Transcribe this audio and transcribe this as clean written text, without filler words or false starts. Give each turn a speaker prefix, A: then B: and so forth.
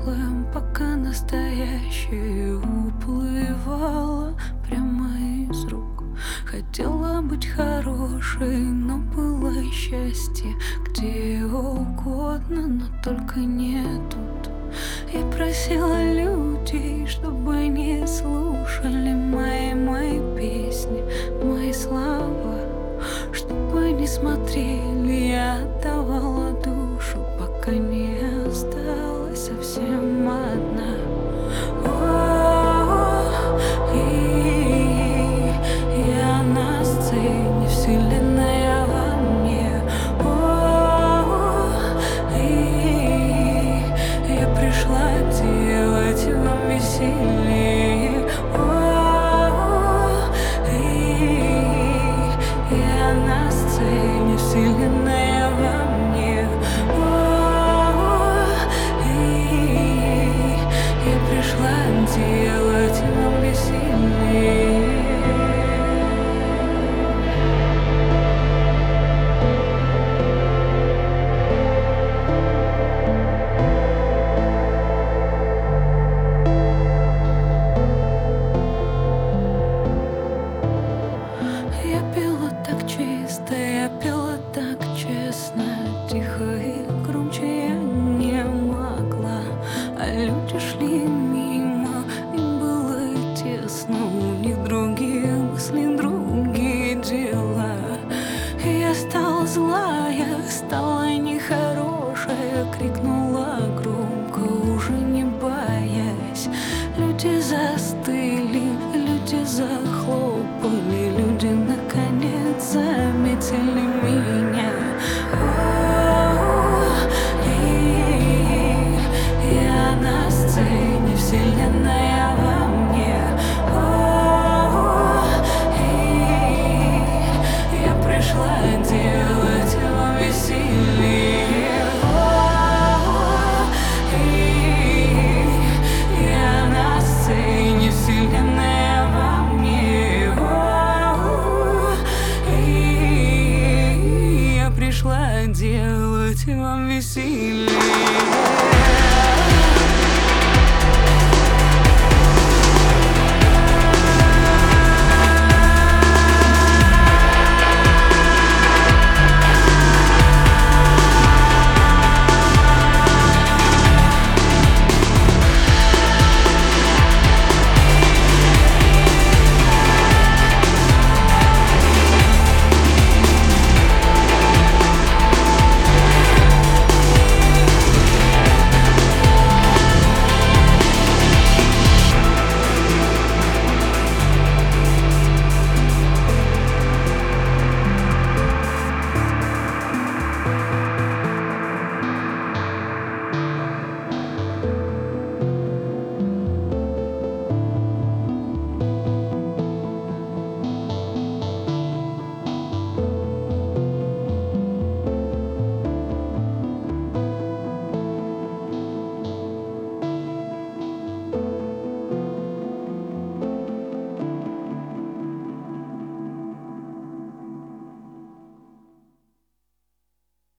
A: прошлым, пока настоящее уплывало прямо из рук. Хотела быть хорошей, но было счастье где угодно, но только не тут. Я просила людей, чтобы не слушали мои песни, мои слова, чтобы не смотрели. Я отдавала душу, пока не осталась совсем одна. И я на сцене, вселенная во мне. И я пришла делать вам веселее. И я на сцене, вселенная во мне. И я пришла делать вам веселее. Я пела так чисто, я пела так честно, тихо и громче я не могла. А люди шли мимо, им было тесно, у них другие мысли, другие дела. И я стала злая, стала нехорошая, крикнула громко, уже не боясь. Люди застыли, люди захлопали, люди наконец заметили меня. И я на сцене, вселенная во мне. И я пришла делать вам веселее. И я на сцене, вселенная во мне. И я пришла делать вам веселее.